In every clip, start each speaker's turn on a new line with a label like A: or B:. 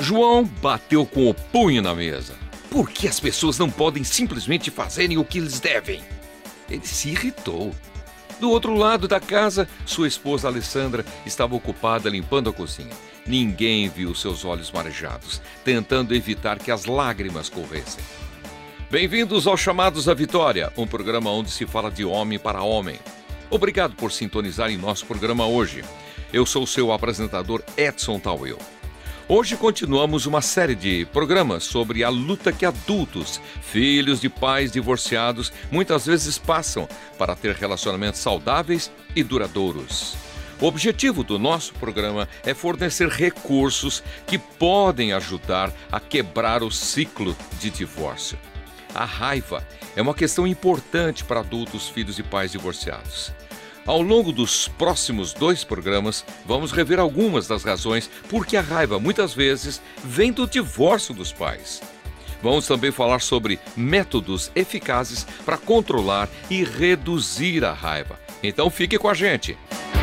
A: João bateu com o punho na mesa. Por que as pessoas não podem simplesmente fazerem o que eles devem? Ele se irritou. Do outro lado da casa, sua esposa Alessandra estava ocupada limpando a cozinha. Ninguém viu seus olhos marejados, tentando evitar que as lágrimas corressem. Bem-vindos aos Chamados à Vitória, um programa onde se fala de homem para homem. Obrigado por sintonizar em nosso programa hoje. Eu sou o seu apresentador Edson Tawil. Hoje continuamos uma série de programas sobre a luta que adultos, filhos de pais divorciados, muitas vezes passam para ter relacionamentos saudáveis e duradouros. O objetivo do nosso programa é fornecer recursos que podem ajudar a quebrar o ciclo de divórcio. A raiva é uma questão importante para adultos, filhos de pais divorciados. Ao longo dos próximos 2 programas, vamos rever algumas das razões por que a raiva muitas vezes vem do divórcio dos pais. Vamos também falar sobre métodos eficazes para controlar e reduzir a raiva. Então fique com a gente!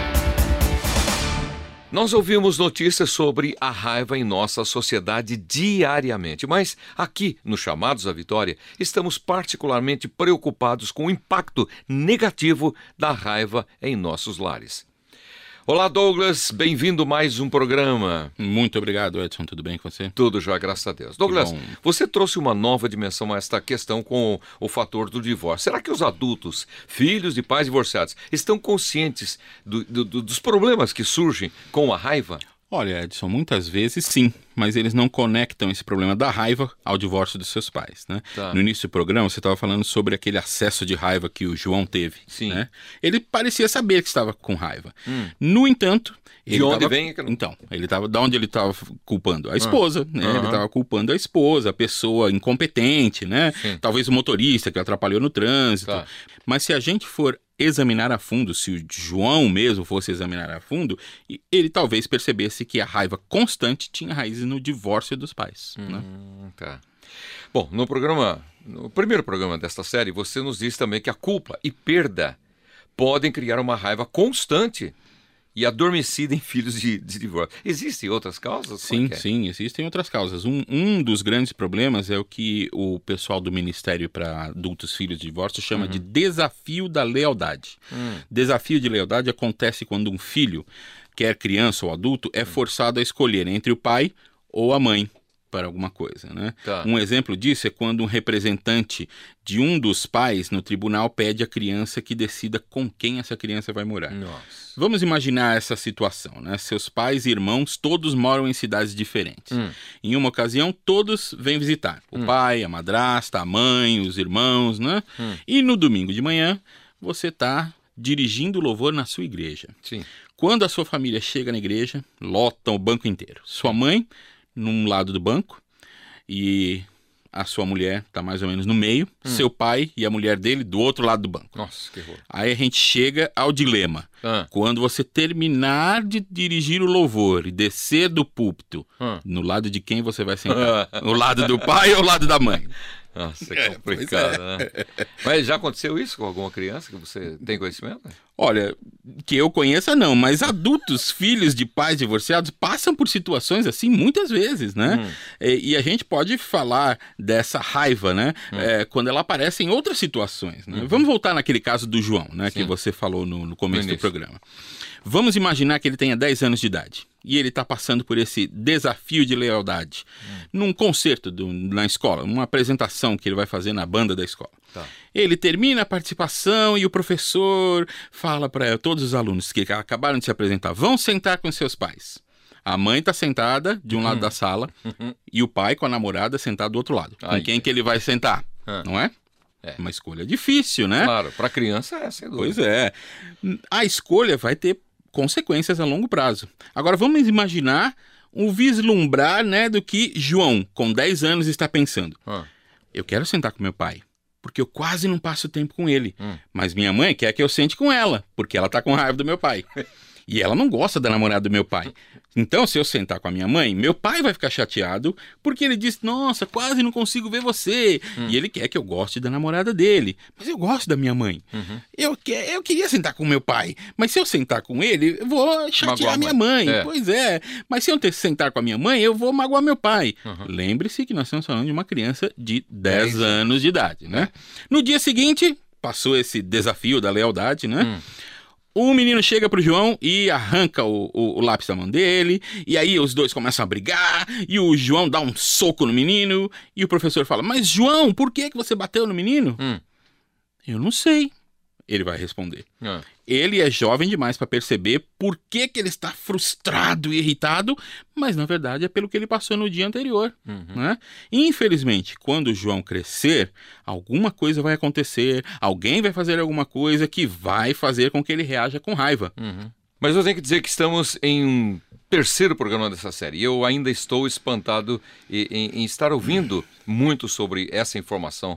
A: Nós ouvimos notícias sobre a raiva em nossa sociedade diariamente, mas aqui no Chamados à Vitória estamos particularmente preocupados com o impacto negativo da raiva em nossos lares. Olá, Douglas, bem-vindo a mais um programa.
B: Muito obrigado, Edson, tudo bem com você?
A: Tudo já, graças a Deus. Douglas, você trouxe uma nova dimensão a esta questão com o fator do divórcio. Será que os adultos, filhos de pais divorciados, estão conscientes dos problemas que surgem com a raiva?
B: Olha, Edson, muitas vezes sim, mas eles não conectam esse problema da raiva ao divórcio dos seus pais, né?
A: Tá.
B: No início do programa, você estava falando sobre aquele acesso de raiva que o João teve.
A: Sim.
B: Né? Ele parecia saber que estava com raiva. No entanto...
A: De onde vem?
B: Então, de onde ele estava culpando? A esposa, né? Ele estava culpando a esposa, a pessoa incompetente, né?
A: Sim.
B: Talvez o motorista que atrapalhou no trânsito.
A: Tá.
B: Mas se a gente for examinar a fundo, se o João mesmo fosse examinar a fundo, ele talvez percebesse que a raiva constante tinha raízes no divórcio dos pais. Né?
A: Tá. Bom, no primeiro programa desta série, você nos diz também que a culpa e perda podem criar uma raiva constante e adormecida em filhos de divórcio. Existem outras causas?
B: Sim, existem outras causas. Um dos grandes problemas é o que o pessoal do Ministério para Adultos Filhos de Divórcio chama de desafio da lealdade. Desafio de lealdade acontece quando um filho, quer criança ou adulto, é forçado a escolher entre o pai ou a mãe para alguma coisa, né?
A: Tá.
B: Um exemplo disso é quando um representante de um dos pais no tribunal pede à criança que decida com quem essa criança vai morar.
A: Nossa.
B: Vamos imaginar essa situação, né? Seus pais e irmãos todos moram em cidades diferentes. Em uma ocasião, todos vêm visitar. O pai, a madrasta, a mãe, os irmãos, né? E no domingo de manhã, você está dirigindo louvor na sua igreja.
A: Sim.
B: Quando a sua família chega na igreja, lotam o banco inteiro. Sua mãe num lado do banco e a sua mulher está mais ou menos no meio, seu pai e a mulher dele do outro lado do banco.
A: Nossa, que horror.
B: Aí a gente chega ao dilema. Quando você terminar de dirigir o louvor e descer do púlpito, no lado de quem você vai sentar? O lado do pai ou o lado da mãe?
A: Nossa, é complicado, né? Mas já aconteceu isso com alguma criança que você tem conhecimento?
B: Olha, que eu conheça não, mas adultos, filhos de pais divorciados passam por situações assim muitas vezes, né? E a gente pode falar dessa raiva, né? Quando ela aparece em outras situações, né? Vamos voltar naquele caso do João, né? Que você falou no começo do programa. Vamos imaginar que ele tenha 10 anos de idade e ele está passando por esse desafio de lealdade num concerto na escola, uma apresentação que ele vai fazer na banda da escola.
A: Tá.
B: Ele termina a participação e o professor fala para todos os alunos que acabaram de se apresentar, vão sentar com seus pais. A mãe está sentada de um lado da sala e o pai com a namorada sentado do outro lado. Com quem que ele vai sentar? Não é? É uma escolha difícil, né?
A: Claro, para criança é, sem dúvida.
B: Pois é. A escolha vai ter consequências a longo prazo. Agora vamos imaginar um vislumbrar, né, do que João, com 10 anos, está pensando. Eu quero sentar com meu pai, porque eu quase não passo tempo com ele. Mas minha mãe quer que eu sente com ela, porque ela está com raiva do meu pai. E ela não gosta da namorada do meu pai. Então, se eu sentar com a minha mãe, meu pai vai ficar chateado porque ele diz, nossa, quase não consigo ver você. E ele quer que eu goste da namorada dele. Mas eu gosto da minha mãe. Eu queria sentar com meu pai. Mas se eu sentar com ele, eu vou chatear minha mãe. Pois é. Mas se eu sentar com a minha mãe, eu vou magoar meu pai. Lembre-se que nós estamos falando de uma criança de 10 anos de idade, né? No dia seguinte, passou esse desafio da lealdade, né? O menino chega pro João e arranca o lápis da mão dele, e aí os dois começam a brigar, e o João dá um soco no menino, e o professor fala, mas João, por que você bateu no menino? Eu não sei, ele vai responder. Ele é jovem demais para perceber por que ele está frustrado e irritado, mas na verdade é pelo que ele passou no dia anterior. Né? Infelizmente, quando o João crescer, alguma coisa vai acontecer, alguém vai fazer alguma coisa que vai fazer com que ele reaja com raiva.
A: Mas eu tenho que dizer que estamos em um terceiro programa dessa série. Eu ainda estou espantado em estar ouvindo muito sobre essa informação,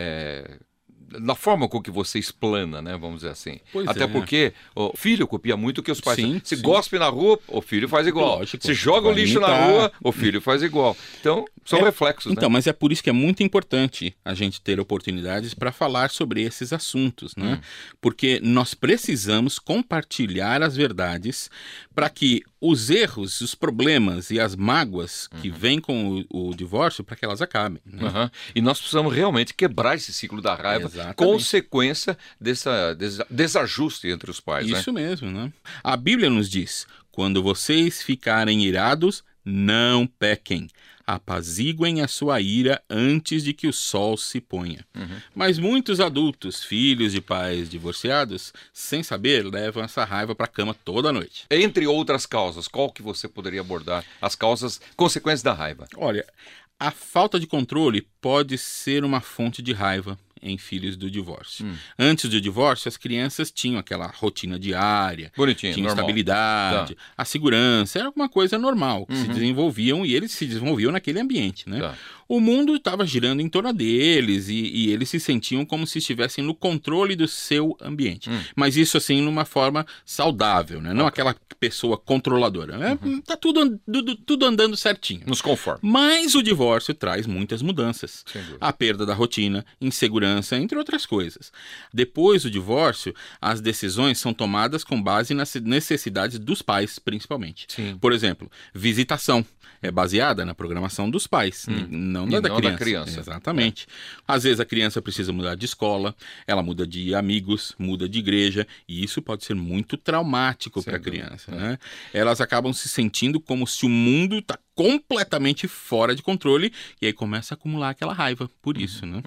A: na forma com que você explana, né? Vamos dizer assim. Até porque o filho copia muito o que os pais fazem. Se gospe na rua, o filho faz igual. Lógico, se joga o lixo na rua, o filho faz igual. Então, são reflexos,
B: então,
A: né?
B: Mas é por isso que é muito importante a gente ter oportunidades para falar sobre esses assuntos, né? Porque nós precisamos compartilhar as verdades para que os erros, os problemas e as mágoas que vêm com o divórcio, para que elas acabem. Né?
A: E nós precisamos realmente quebrar esse ciclo da raiva, consequência desse desajuste entre os pais.
B: Isso mesmo, né? A Bíblia nos diz, quando vocês ficarem irados, não pequem. Apaziguem a sua ira antes de que o sol se ponha. Mas muitos adultos, filhos de pais divorciados, sem saber, levam essa raiva para a cama toda noite.
A: Entre outras causas, qual que você poderia abordar? As causas, consequências da raiva.
B: Olha, a falta de controle pode ser uma fonte de raiva em filhos do divórcio. Antes do divórcio, as crianças tinham aquela rotina diária, tinham estabilidade, a segurança, era uma coisa normal, que se desenvolviam e eles se desenvolviam naquele ambiente, né? O mundo estava girando em torno deles e eles se sentiam como se estivessem no controle do seu ambiente. Mas isso assim, numa forma saudável, né? Não aquela pessoa controladora. Tá tudo andando certinho.
A: Nos conforma.
B: Mas o divórcio traz muitas mudanças. A perda da rotina, insegurança, entre outras coisas. Depois do divórcio, as decisões são tomadas com base nas necessidades dos pais, principalmente. Por exemplo, visitação é baseada na programação dos pais, não da criança. Exatamente. Às vezes a criança precisa mudar de escola, ela muda de amigos, muda de igreja, e isso pode ser muito traumático para a criança. Né? Elas acabam se sentindo como se o mundo está completamente fora de controle, e aí começa a acumular aquela raiva por isso. Né?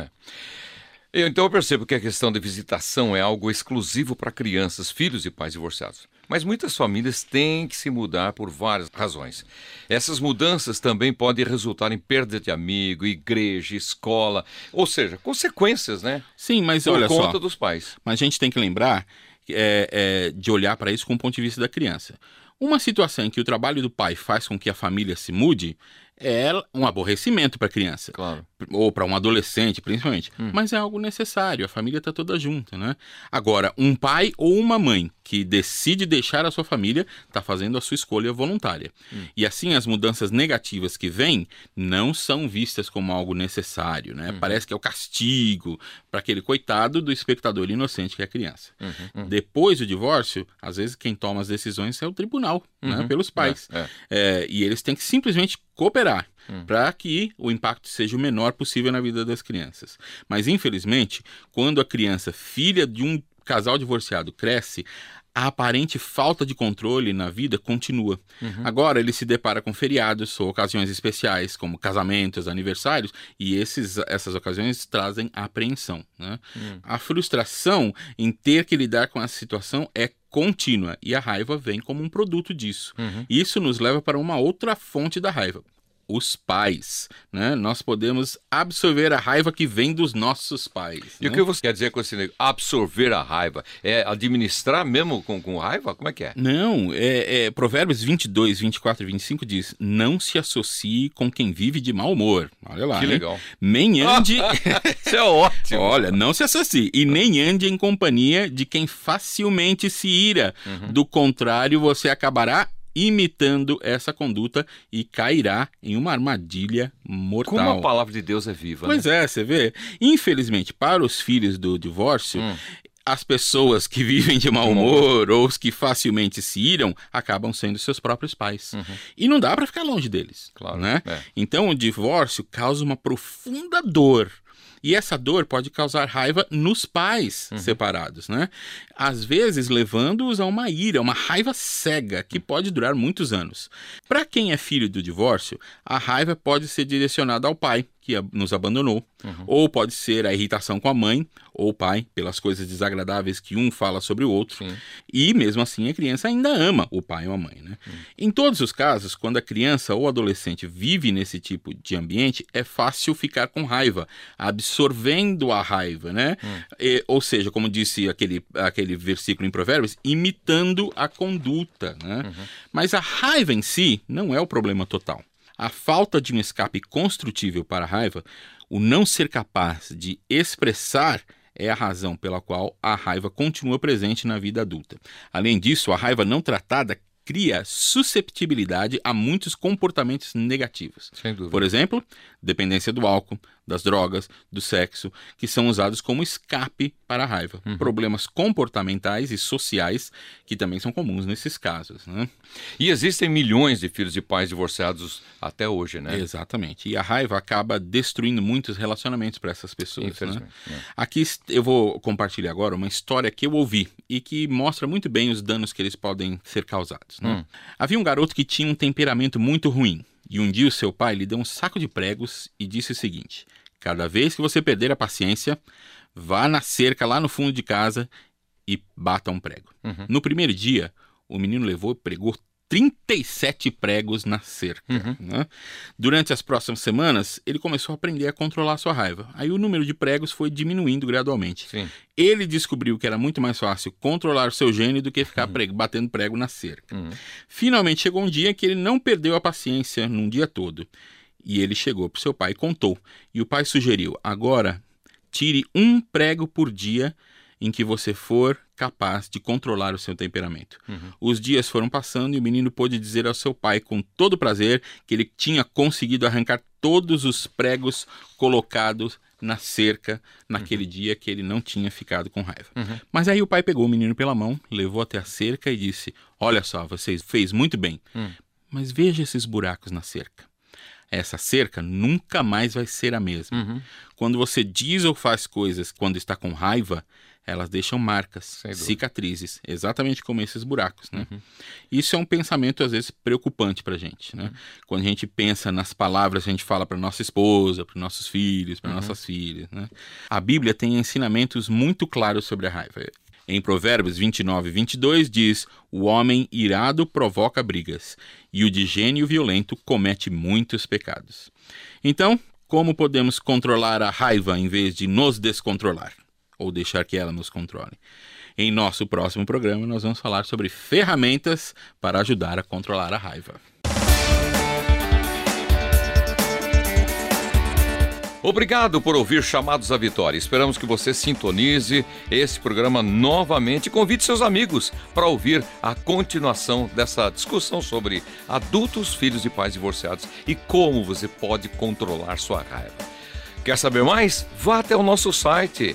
A: Então eu percebo que a questão de visitação é algo exclusivo para crianças, filhos de pais divorciados. Mas muitas famílias têm que se mudar por várias razões. Essas mudanças também podem resultar em perda de amigo, igreja, escola, ou seja, consequências, né?
B: Sim, mas
A: por
B: olha só.
A: Por conta dos pais.
B: Mas a gente tem que lembrar de olhar para isso com o ponto de vista da criança. Uma situação em que o trabalho do pai faz com que a família se mude é um aborrecimento para a criança.
A: Claro.
B: Ou para um adolescente, principalmente. Mas é algo necessário, a família está toda junta, né? Agora, um pai ou uma mãe que decide deixar a sua família está fazendo a sua escolha voluntária. E assim, as mudanças negativas que vêm não são vistas como algo necessário, né? Parece que é o castigo para aquele coitado do espectador inocente que é a criança. Depois do divórcio, às vezes quem toma as decisões é o tribunal, né? Pelos pais. E eles têm que simplesmente cooperar para que o impacto seja o menor possível na vida das crianças. Mas, infelizmente, quando a criança, filha de um casal divorciado, cresce, a aparente falta de controle na vida continua. Agora ele se depara com feriados ou ocasiões especiais, como casamentos, aniversários, e essas ocasiões trazem apreensão. Né? A frustração em ter que lidar com essa situação é contínua, e a raiva vem como um produto disso. Isso nos leva para uma outra fonte da raiva: os pais, né? Nós podemos absorver a raiva que vem dos nossos pais.
A: E o que você quer dizer com esse negócio? Absorver a raiva? É administrar mesmo com raiva? Como é que é?
B: Não, Provérbios 22, 24 e 25 diz: não se associe com quem vive de mau humor. Olha lá,
A: que legal.
B: Nem ande...
A: Isso é ótimo.
B: Olha, não se associe. E nem ande em companhia de quem facilmente se ira. Do contrário, você acabará imitando essa conduta e cairá em uma armadilha mortal.
A: Como a palavra de Deus é viva,
B: Pois
A: né?
B: você vê. Infelizmente, para os filhos do divórcio, as pessoas que vivem de mau humor ou os que facilmente se iram acabam sendo seus próprios pais. E não dá para ficar longe deles.
A: Claro,
B: né? Então, o divórcio causa uma profunda dor. E essa dor pode causar raiva nos pais separados, né? Às vezes levando-os a uma ira, uma raiva cega, que pode durar muitos anos. Para quem é filho do divórcio, a raiva pode ser direcionada ao pai, que nos abandonou, ou pode ser a irritação com a mãe ou o pai, pelas coisas desagradáveis que um fala sobre o outro. Sim. E mesmo assim a criança ainda ama o pai ou a mãe, né? Em todos os casos, quando a criança ou adolescente vive nesse tipo de ambiente, é fácil ficar com raiva, absorvendo a raiva, né? Ou seja, como disse aquele versículo em Provérbios, imitando a conduta, né? Mas a raiva em si não é o problema total. A falta de um escape construtível para a raiva, o não ser capaz de expressar, é a razão pela qual a raiva continua presente na vida adulta. Além disso, a raiva não tratada cria susceptibilidade a muitos comportamentos negativos.
A: Sem dúvida.
B: Por exemplo, dependência do álcool, das drogas, do sexo, que são usados como escape para a raiva. Problemas comportamentais e sociais que também são comuns nesses casos, né?
A: E existem milhões de filhos de pais divorciados até hoje, né?
B: Exatamente. E a raiva acaba destruindo muitos relacionamentos para essas pessoas.
A: Infelizmente.
B: Né? Aqui eu vou compartilhar agora uma história que eu ouvi e que mostra muito bem os danos que eles podem ser causados. Né? Havia um garoto que tinha um temperamento muito ruim. E um dia o seu pai lhe deu um saco de pregos e disse o seguinte: cada vez que você perder a paciência, vá na cerca lá no fundo de casa e bata um prego. No primeiro dia, o menino levou e pregou 37 pregos na cerca. Né? Durante as próximas semanas, ele começou a aprender a controlar a sua raiva. Aí o número de pregos foi diminuindo gradualmente.
A: Sim.
B: Ele descobriu que era muito mais fácil controlar o seu gênio do que ficar batendo prego na cerca. Finalmente chegou um dia que ele não perdeu a paciência num dia todo. E ele chegou para o seu pai e contou. E o pai sugeriu: agora tire um prego por dia em que você for capaz de controlar o seu temperamento. Os dias foram passando e o menino pôde dizer ao seu pai com todo prazer que ele tinha conseguido arrancar todos os pregos colocados na cerca naquele dia que ele não tinha ficado com raiva. Mas aí o pai pegou o menino pela mão, levou até a cerca e disse: olha só, você fez muito bem, mas veja esses buracos na cerca. Essa cerca nunca mais vai ser a mesma. Quando você diz ou faz coisas quando está com raiva, elas deixam marcas, cicatrizes, exatamente como esses buracos, né? Isso é um pensamento, às vezes, preocupante pra gente, né? Quando a gente pensa nas palavras que a gente fala para nossa esposa, para nossos filhos, para nossas filhas, né? A Bíblia tem ensinamentos muito claros sobre a raiva. Em Provérbios 29 e 22 diz: o homem irado provoca brigas, e o de gênio violento comete muitos pecados. Então, como podemos controlar a raiva em vez de nos descontrolar? Ou deixar que ela nos controle? Em nosso próximo programa, nós vamos falar sobre ferramentas para ajudar a controlar a raiva.
A: Obrigado por ouvir Chamados à Vitória. Esperamos que você sintonize esse programa novamente e convide seus amigos para ouvir a continuação dessa discussão sobre adultos, filhos de pais divorciados e como você pode controlar sua raiva. Quer saber mais? Vá até o nosso site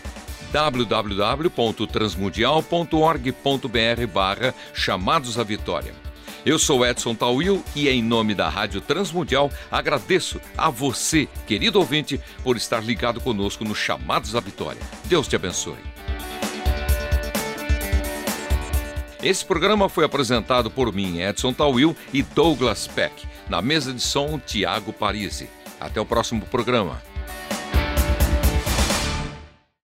A: www.transmundial.org.br/Chamados à Vitória. Eu sou Edson Tawil e em nome da Rádio Transmundial agradeço a você, querido ouvinte, por estar ligado conosco no Chamados à Vitória. Deus te abençoe. Esse programa foi apresentado por mim, Edson Tawil, e Douglas Peck. Na mesa de som, Tiago Parisi. Até o próximo programa.